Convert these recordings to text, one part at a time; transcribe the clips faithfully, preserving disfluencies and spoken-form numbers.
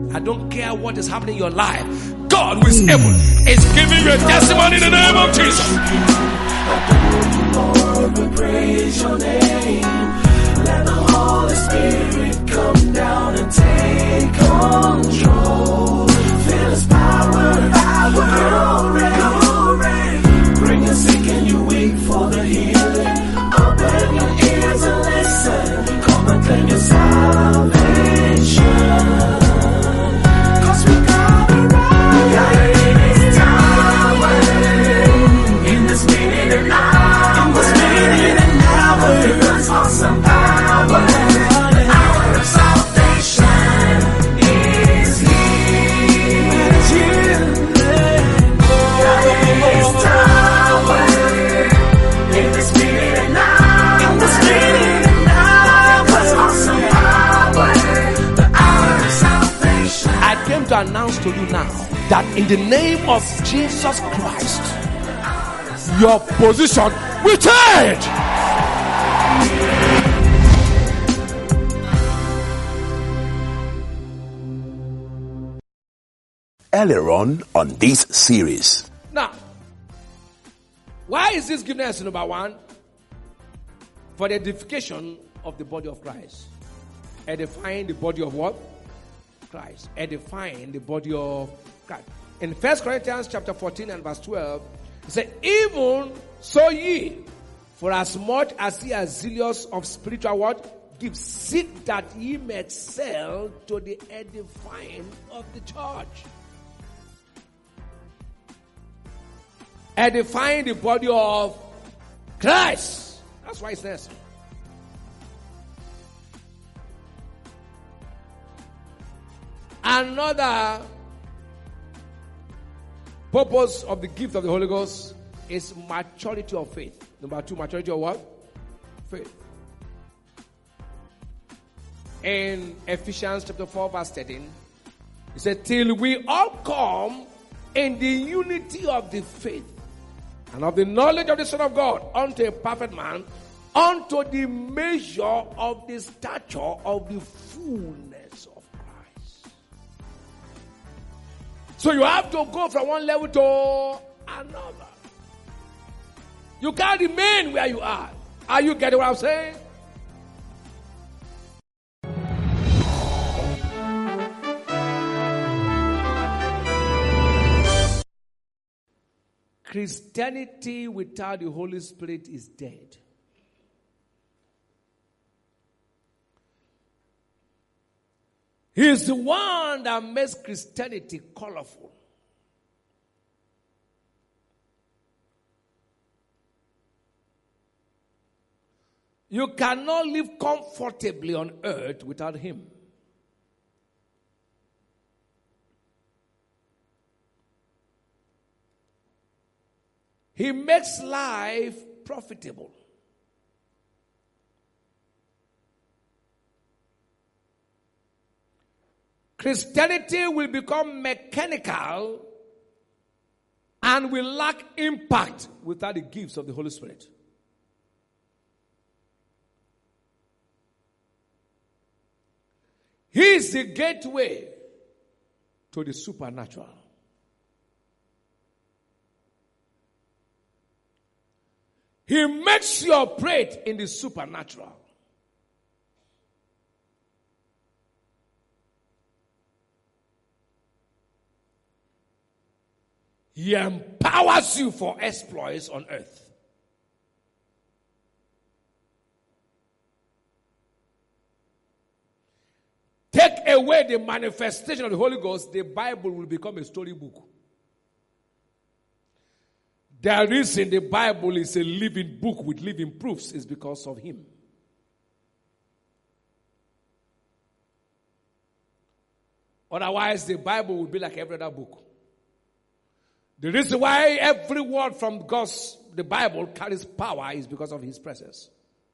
I don't care what is happening in your life. God who is able is giving you a testimony in the name of Jesus. Lord, we praise your name. Let the Holy Spirit come down and take control. Feel His power, power, glory, glory. Bring the sick and you weak for the healing. Open your ears and listen. Come and claim your salvation. Cause we got it right. Got it in His tower. In this minute and hour. In this minute and hour. God's awesome power. The hour of salvation is here. It's here. Got it in His tower. In this minute and hour. In this minute and hour. God's awesome power. The hour of salvation. I came to announce to you now that in the name of Jesus Christ, your position will change. Earlier on on this series. Now, why is this given us number one? For the edification of the body of Christ. Edifying the body of what? Christ. Edifying the body of Christ. In First Corinthians chapter fourteen and verse twelve, it says, even so ye, for as much as ye are zealous of spiritual what? Gifts, seek that ye may excel to the edifying of the church. Edifying the body of Christ. That's why it's necessary. Another purpose of the gift of the Holy Ghost is maturity of faith. Number two, maturity of what? Faith. In Ephesians chapter four verse thirteen, it said, till we all come in the unity of the faith and of the knowledge of the Son of God, unto a perfect man, unto the measure of the stature of the fullness of Christ. So you have to go from one level to another. You can't remain where you are. Are you getting what I'm saying? Christianity without the Holy Spirit is dead. He is the one that makes Christianity colorful. You cannot live comfortably on earth without Him. He makes life profitable. Christianity will become mechanical and will lack impact without the gifts of the Holy Spirit. He is the gateway to the supernatural. He makes you operate in the supernatural. He empowers you for exploits on earth. Take away the manifestation of the Holy Ghost, the Bible will become a storybook. The reason the Bible is a living book with living proofs is because of Him. Otherwise, the Bible would be like every other book. The reason why every word from God's, the Bible carries power is because of His presence.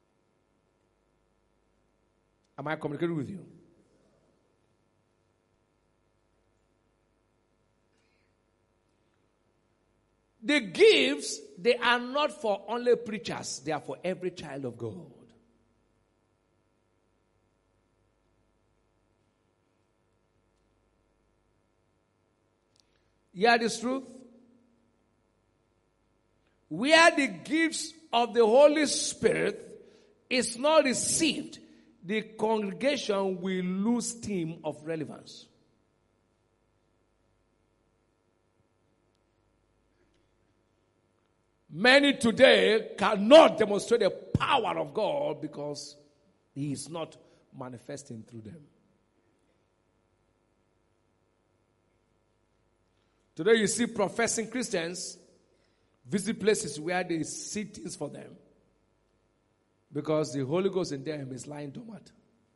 Am I communicating with you? The gifts, they are not for only preachers. They are for every child of God. Hear this truth. Where the gifts of the Holy Spirit is not received, the congregation will lose steam of relevance. Many today cannot demonstrate the power of God because He is not manifesting through them. Today you see professing Christians visit places where they see things for them because the Holy Ghost in them is lying dormant.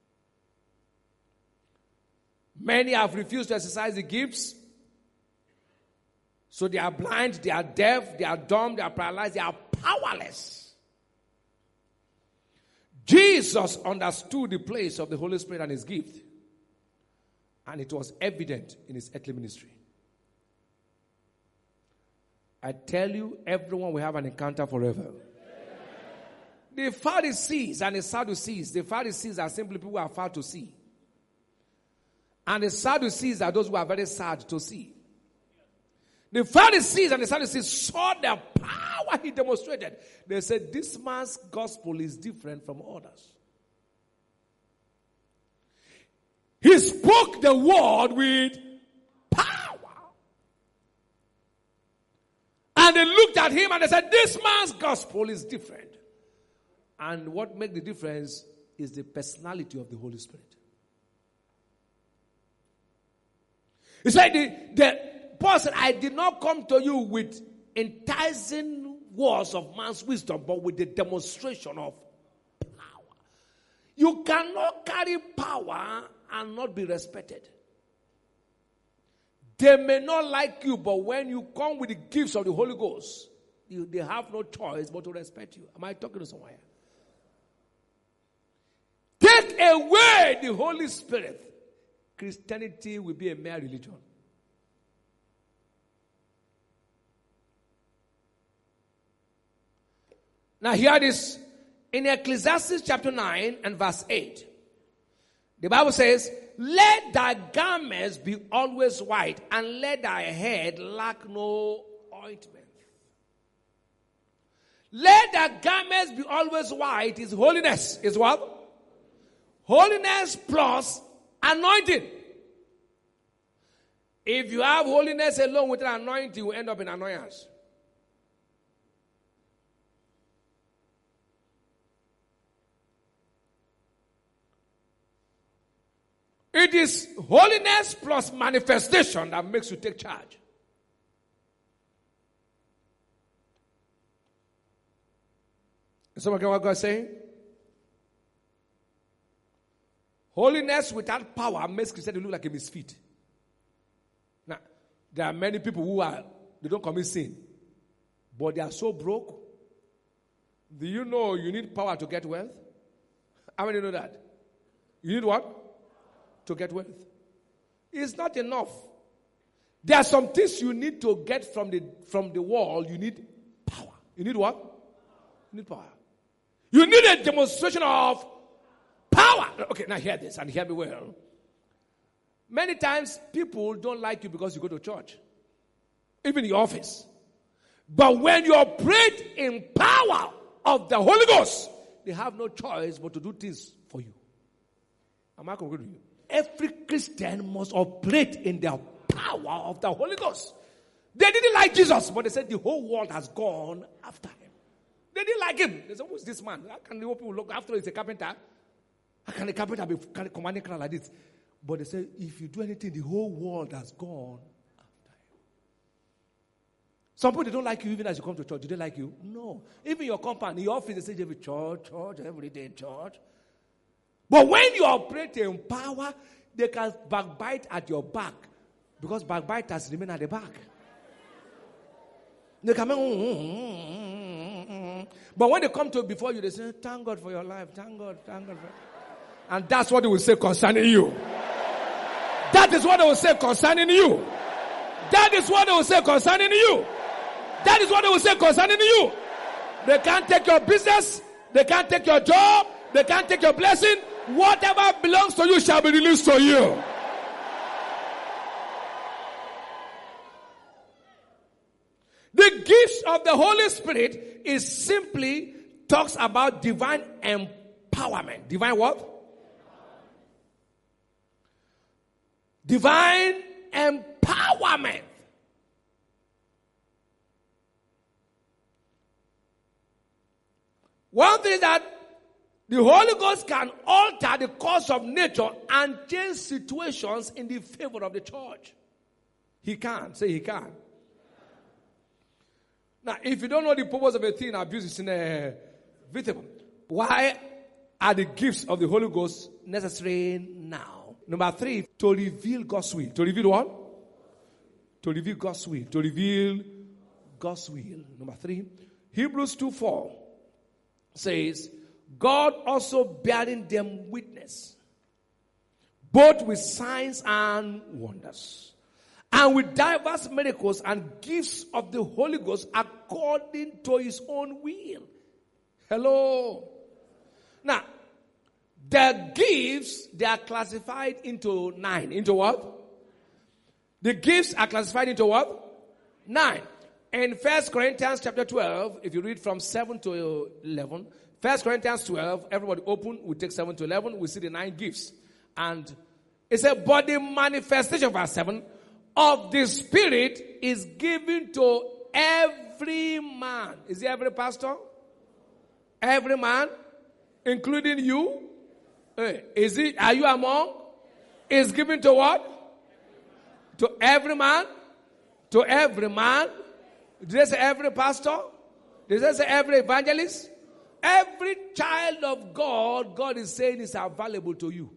Many have refused to exercise the gifts. So they are blind, they are deaf, they are dumb, they are paralyzed, they are powerless. Jesus understood the place of the Holy Spirit and His gift. And it was evident in His earthly ministry. I tell you, everyone will have an encounter forever. The Pharisees and the Sadducees, the Pharisees are simply people who are far to see. And the Sadducees are those who are very sad to see. The Pharisees and the Sadducees saw the power He demonstrated. They said, this man's gospel is different from others. He spoke the word with power. And they looked at Him and they said, this man's gospel is different. And what makes the difference is the personality of the Holy Spirit. It's like the, the Paul said, I did not come to you with enticing words of man's wisdom, but with the demonstration of power. You cannot carry power and not be respected. They may not like you, but when you come with the gifts of the Holy Ghost, you, they have no choice but to respect you. Am I talking to someone here? Take away the Holy Spirit, Christianity will be a mere religion. Now hear this. In Ecclesiastes chapter nine and verse eight. The Bible says, let thy garments be always white, and let thy head lack no ointment. Let thy garments be always white is holiness. Is what? Holiness plus anointing. If you have holiness alone without anointing, you will end up in annoyance. It is holiness plus manifestation that makes you take charge. Someone get what God is saying? Holiness without power makes Christianity look like a misfit. Now, there are many people who are, they don't commit sin, but they are so broke. Do you know you need power to get wealth? How many know that? You need what? To get wealth. It's not enough. There are some things you need to get from the from the world. You need power. You need what? You need power. You need a demonstration of power. Okay, now hear this and hear me well. Many times people don't like you because you go to church, even in your office. But when you operate in power of the Holy Ghost, they have no choice but to do things for you. Am I concluding with you? Every Christian must operate in the power of the Holy Ghost. They didn't like Jesus, but they said the whole world has gone after him. They didn't like him. They said, who's this man? How can the people look after him? He's a carpenter. How can a carpenter be commanding crowd like this? But they said, if you do anything, the whole world has gone after him. Some people, they don't like you even as you come to church. Do they like you? No. Even your company, your office, they say, every church, church, every day, church. But when you operate in power, they can backbite at your back because backbiters remain at the back. They come in, but when they come to before you, they say, thank God for your life, thank God, thank God. For... And that's what they will say concerning you. That is what they will say concerning you. That is what they will say concerning you. That is what they will say concerning you. They can't take your business. They can't take your job. They can't take your blessing. Whatever belongs to you shall be released to you. gifts of the Holy Spirit is simply talks about divine empowerment. Divine what? Divine empowerment. One thing that the Holy Ghost can alter the course of nature and change situations in the favor of the church. He can. Say he can. Now, if you don't know the purpose of a thing, abuse is inevitable. Why are the gifts of the Holy Ghost necessary now? Number three, to reveal God's will. To reveal what? To reveal God's will. To reveal God's will. Number three, Hebrews two four says, God also bearing them witness, both with signs and wonders, and with diverse miracles and gifts of the Holy Ghost according to his own will. Hello. Now, the gifts, they are classified into nine. Into what? The gifts are classified into what? Nine. In First Corinthians chapter twelve, if you read from seven to eleven, First Corinthians twelve, everybody open, we take seven to eleven, we see the nine gifts. And it's a body manifestation, verse seven, of the Spirit is given to every man. Is it every pastor? Every man? Including you? Is it, are you among? Is given to what? To every man? To every man? Did they say every pastor? Did they say every evangelist? Every child of God, God is saying is available to you.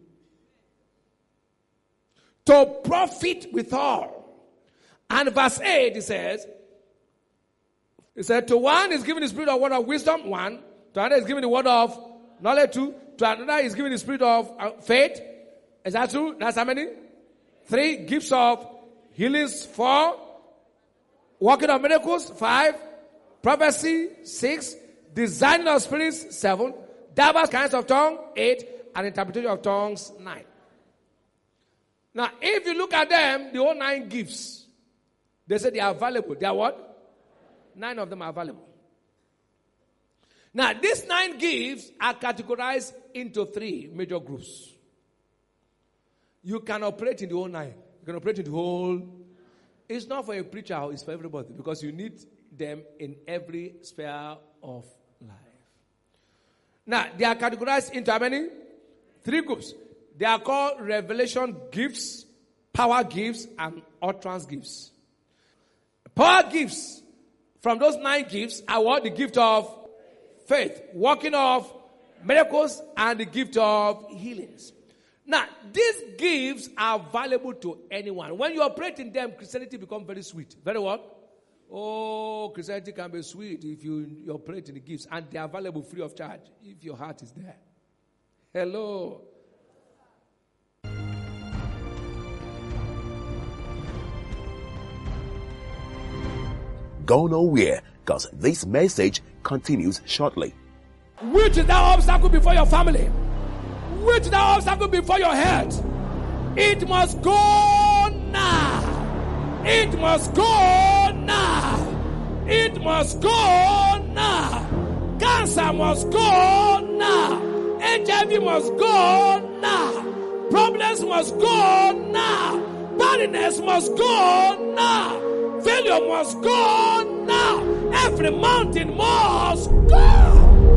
To profit withal. And verse eight, it says, it said, to one is given the spirit of word of wisdom, one. To another is given the word of knowledge, two. To another is given the spirit of uh, faith. Is that true? That's how many? Three. Gifts of healings, four. Working of miracles, five. Prophecy, six. Discerning of spirits, seven. Diverse kinds of tongue, eight. And interpretation of tongues, nine. Now, if you look at them, the whole nine gifts, they say they are available. They are what? Nine of them are available. Now, these nine gifts are categorized into three major groups. You can operate in the whole nine. You can operate in the whole. It's not for a preacher, it's for everybody. Because you need them in every sphere of life. Now, they are categorized into how many? Three groups. They are called revelation gifts, power gifts, and utterance gifts. Power gifts from those nine gifts are what? The gift of faith, working of miracles, and the gift of healings. Now, these gifts are valuable to anyone. When you operate in them, Christianity becomes very sweet. Very what? Oh, Christianity can be sweet if you, you operate in the gifts. And they are available free of charge if your heart is there. Hello. Go nowhere, because this message continues shortly. Which is that obstacle before your family? Which is that obstacle before your health? It must go now. It must go now. It must go now. Cancer must go now. H I V must go now. Problems must go now. Barrenness must go now. Failure must go now. Every mountain must go.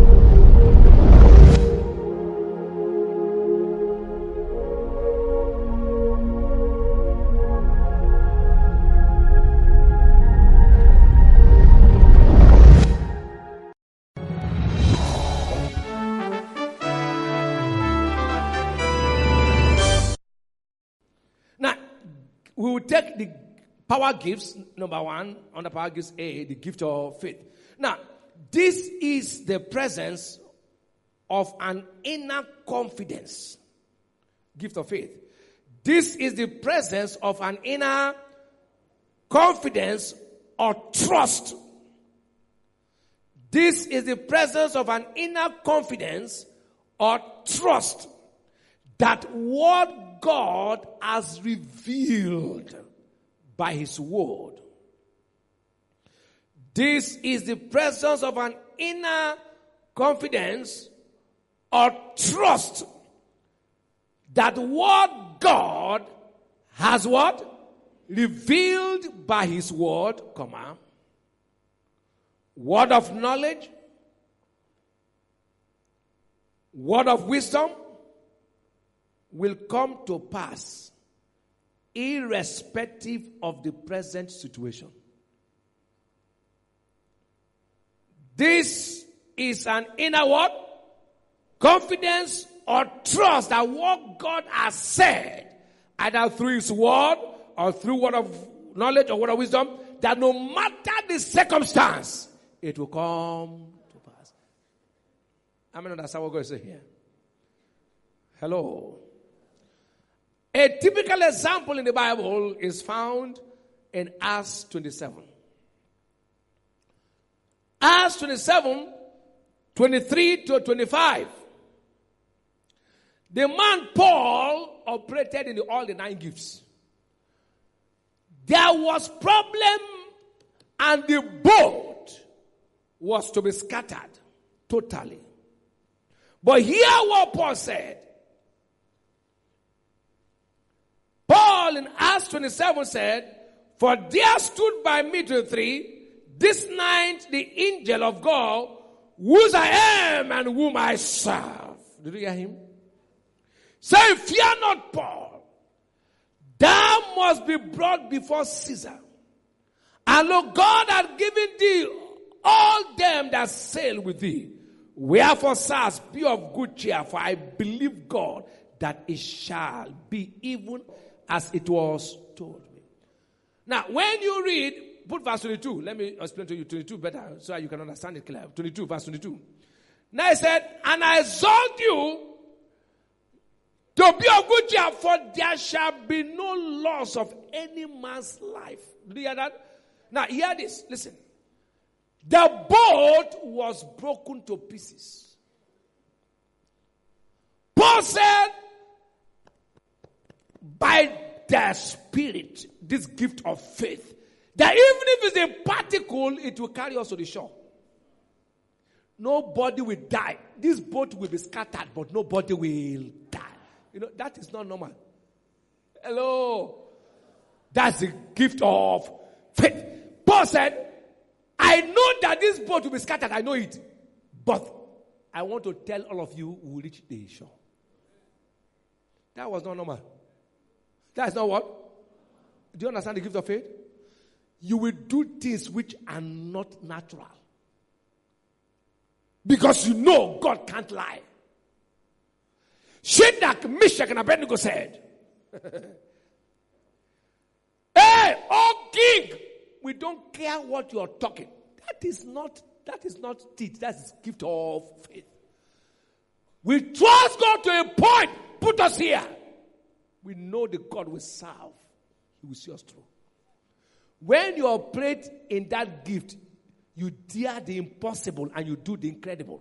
Now, we will take the power gifts, number one, under power gifts A, the gift of faith. Now, this is the presence of an inner confidence. Gift of faith. This is the presence of an inner confidence or trust. This is the presence of an inner confidence or trust that what God has revealed by his word. This is the presence of an inner confidence or trust that what God has what? Revealed by his word, comma, word of knowledge, word of wisdom will come to pass irrespective of the present situation. This is an inner what? Confidence or trust that what God has said, either through his word or through word of knowledge or word of wisdom, that no matter the circumstance, it will come to pass. I mean, that's what God is saying here. Hello. A typical example in the Bible is found in Acts twenty-seven. Acts twenty-seven, twenty-three to twenty-five. The man Paul operated in the, all the nine gifts. There was problem and the boat was to be scattered totally. But hear what Paul said. Paul in Acts twenty-seven said, "For there stood by me twenty-three, this night the angel of God, whose I am and whom I serve." Did you hear him? Say, "Fear not, Paul. Thou must be brought before Caesar. And lo, God hath given thee all them that sail with thee. Wherefore, sirs, be of good cheer, for I believe God that it shall be even as it was told me." Now, when you read, put verse twenty-two. Let me explain to you twenty-two better so that you can understand it clearly. twenty-two, verse twenty-two. Now it said, "And I exhort you to be of good cheer, for there shall be no loss of any man's life." Do you hear that? Now, hear this. Listen. The boat was broken to pieces. Paul said, by the Spirit, this gift of faith, that even if it's a particle, it will carry us to the shore. Nobody will die. This boat will be scattered, but nobody will die. You know, that is not normal. Hello. That's the gift of faith. Paul said, I know that this boat will be scattered. I know it. But I want to tell all of you who will reach the shore. That was not normal. That is not what? Do you understand the gift of faith? You will do things which are not natural. Because you know God can't lie. Shadrach, Meshach, and Abednego said, "Hey, oh king, we don't care what you're talking." That is not, that is not teach. That's gift of faith. We trust God to a point. Put us here. We know the God we serve. He will see us through. When you operate in that gift, you dare the impossible and you do the incredible.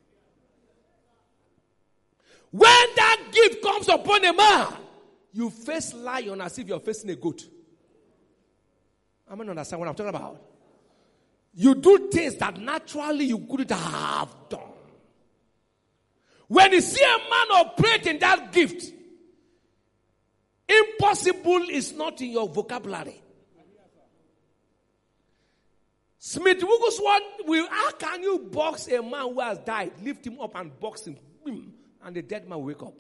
When that gift comes upon a man, you face lion as if you're facing a goat. I mean, understand what I'm talking about? You do things that naturally you couldn't have done. When you see a man operate in that gift, impossible is not in your vocabulary. Smith Wigglesworth will, how can you box a man who has died, lift him up and box him, and the dead man will wake up?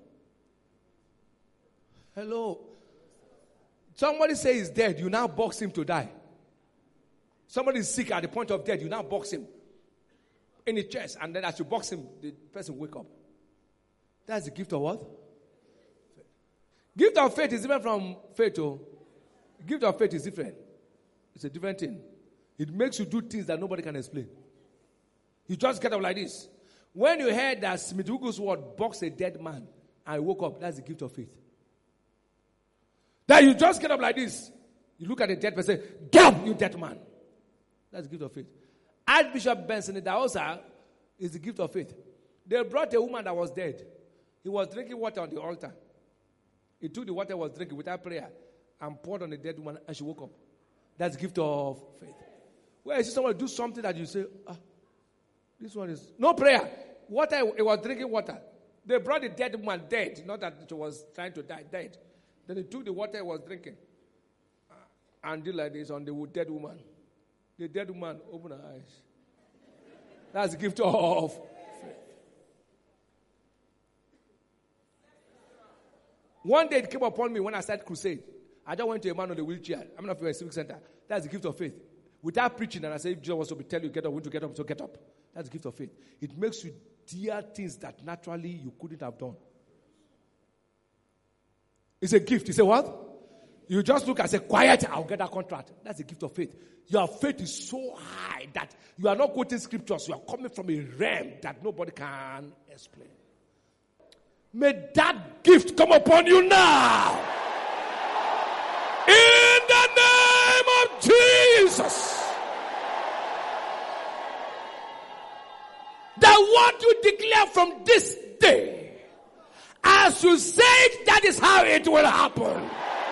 Hello. Somebody say he's dead, you now box him to die. Somebody is sick at the point of death, you now box him in the chest, and then as you box him, the person will wake up. That's the gift of what? Faith. Gift of faith is different from faith. Oh. Gift of faith is different. It's a different thing. It makes you do things that nobody can explain. You just get up like this. When you heard that Smith Wigglesworth boxed a dead man and woke up, that's the gift of faith. That you just get up like this. You look at the dead person, get up, you dead man. That's the gift of faith. Archbishop Benson Idahosa is the gift of faith. They brought a woman that was dead. He was drinking water on the altar. He took the water he was drinking without prayer and poured on the dead woman and she woke up. That's the gift of faith. Where you see someone do something that you say, ah, this one is no prayer. Water, it was drinking water. They brought the dead woman dead, not that she was trying to die, dead. Then they took the water he was drinking and did like this on the dead woman. The dead woman opened her eyes. That's the gift of faith. One day it came upon me when I started crusade. I just went to a man on the wheelchair. I'm not from a civic center. That's the gift of faith. Without preaching, and I say, if Jesus wants to tell you, get up, when to get up, so get up. That's the gift of faith. It makes you dare things that naturally you couldn't have done. It's a gift. It's a what? You just look and say, quiet, I'll get that contract. That's the gift of faith. Your faith is so high that you are not quoting scriptures. You are coming from a realm that nobody can explain. May that gift come upon you now. In the name of Jesus. That what you declare from this day, as you say it, that is how it will happen.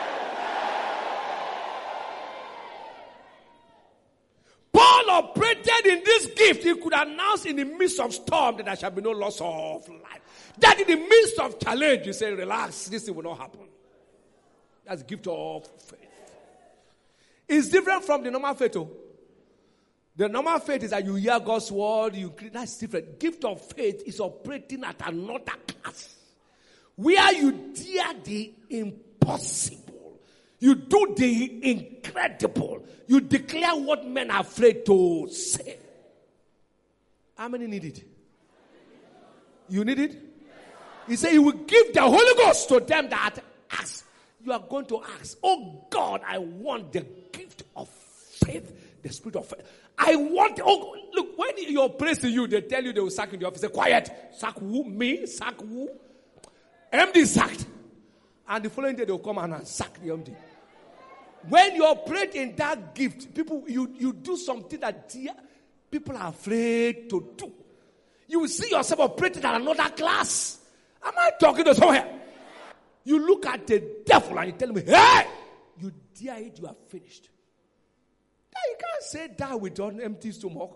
Paul operated in this gift. He could announce in the midst of storm that there shall be no loss of life. That in the midst of challenge, you say, relax, this thing will not happen. That's the gift of faith. It's different from the normal faith. Oh. The normal faith is that you hear God's word, you that's different. Gift of faith is operating at another class. Where you dare the impossible. You do the incredible. You declare what men are afraid to say. How many need it? You need it? He said he will give the Holy Ghost to them that ask. You are going to ask, oh God, I want the gift of faith, the spirit of faith. I want, oh, look, when you're praising you, they tell you they will sack you in the office. Say, quiet. Sack who? Me? Sack who? M D sacked. And the following day they will come and sack the M D. When you operate in that gift, people, you, you do something that people are afraid to do. You will see yourself operating at another class. Am I talking to someone? You look at the devil and you tell me, hey, you dare it, you are finished. You can't say that with an empty stomach.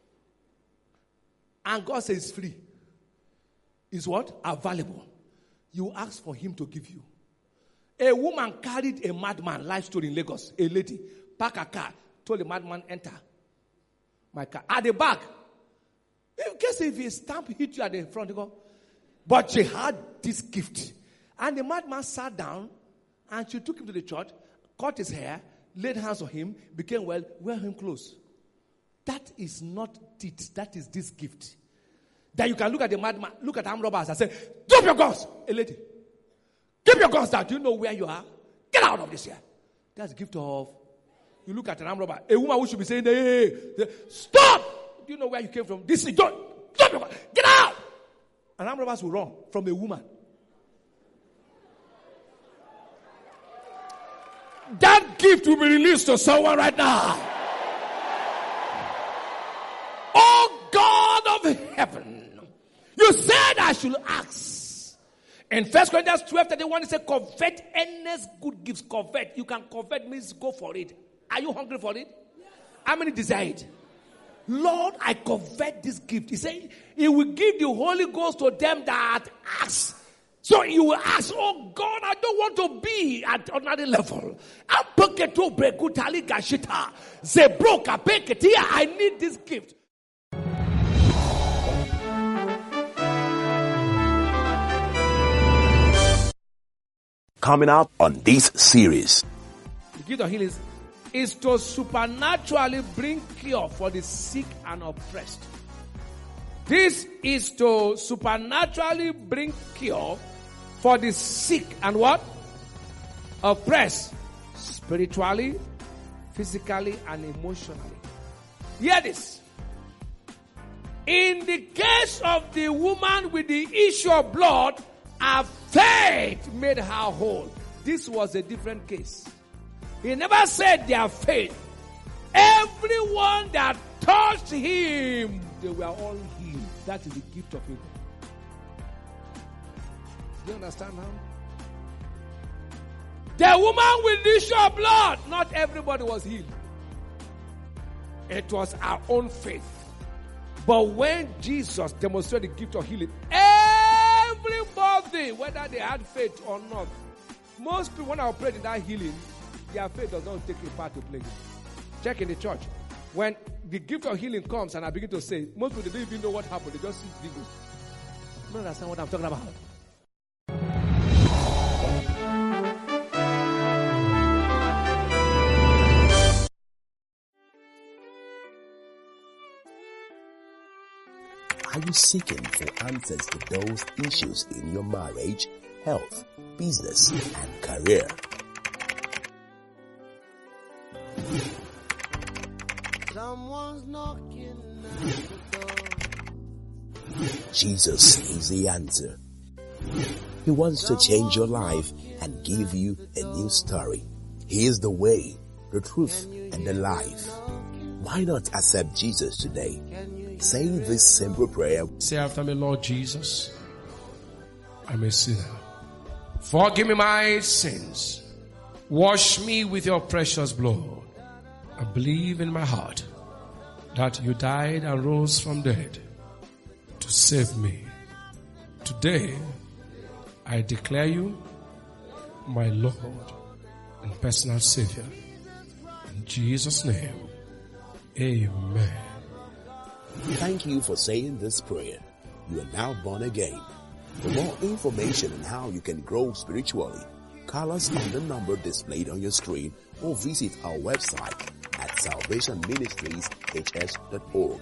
And God says free. Is what? Available. You ask for him to give you. A woman carried a madman, life story in Lagos. A lady, park a car, told the madman, enter my car. At the back, in case if a stamp hit you at the front, you go. But she had this gift. And the madman sat down, and she took him to the church, cut his hair, laid hands on him, became well, wear him close. That is not it. That is this gift. That you can look at the madman, look at the armed robbers and say, drop your guns, a lady. Keep your guns down. Do you know where you are? Get out of this here. That's the gift of, you look at an armed robber, a woman who should be saying, hey, hey, stop! Do you know where you came from? This is, don't, drop your guns, get out! And armed robbers will run from a woman. That gift will be released to someone right now. Oh God of heaven, you said I should ask. In First Corinthians twelve thirty-one, it says, covet endless good gifts. Covet. You can covet means go for it. Are you hungry for it? Yes. How many desire it? Lord, I covet this gift. He said, he will give the Holy Ghost to them that ask. So you will ask, oh God, I don't want to be at another level. I need this gift. Coming up on this series. The gift of healing is to supernaturally bring cure for the sick and oppressed. This is to supernaturally bring cure for the sick and what? Oppressed. Spiritually, physically, and emotionally. Hear this. In the case of the woman with the issue of blood, her faith made her whole. This was a different case. He never said their faith. Everyone that touched him, they were all healed. That is the gift of healing. Do you understand now? The woman with the issue of blood, not everybody was healed. It was our own faith. But when Jesus demonstrated the gift of healing, everybody, whether they had faith or not, most people, when I operate in that healing, their faith does not take a part to play. Check in the church. When the gift of healing comes and I begin to say, most people don't even know what happened. They just see people. You don't understand what I'm talking about. Are you seeking for answers to those issues in your marriage, health, business, and career? Someone's knocking at the door. Jesus is the answer. He wants to change your life and give you a new story. He is the way, the truth, and the life. Why not accept Jesus today? Say this simple prayer. Say after me, Lord Jesus, I'm a sinner. Forgive me my sins. Wash me with your precious blood. I believe in my heart that you died and rose from dead to save me. Today, I declare you my Lord and personal Savior. In Jesus' name, amen. Thank you for saying this prayer. You are now born again. For more information on how you can grow spiritually, call us on the number displayed on your screen or visit our website at salvation ministries h s dot org.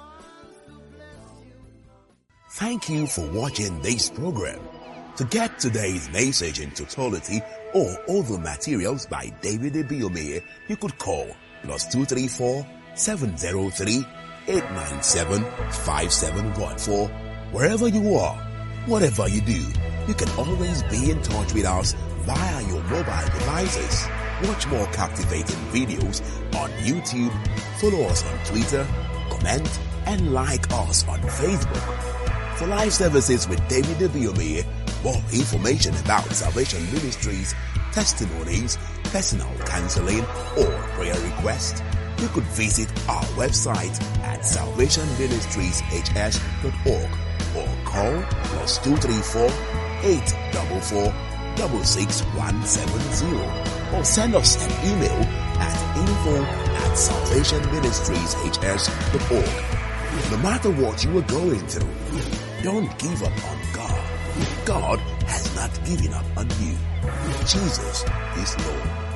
Thank you for watching this program. To get today's message in totality or other materials by David Ibiyeomie, you could call plus two three four, seven zero three, eight nine seven, five seven one four. Wherever you are, whatever you do, you can always be in touch with us via your mobile devices. Watch more captivating videos on YouTube, follow us on Twitter, comment, and like us on Facebook. For live services with David Ibiyeomie, more information about Salvation Ministries, testimonies, personal counseling, or prayer requests, you could visit our website at salvation ministries h s dot org or call plus two three four, eight four four, six six one seven zero or send us an email at info at salvation ministries h s dot org. No matter what you are going through, don't give up on God. God has not given up on you. Jesus is Lord.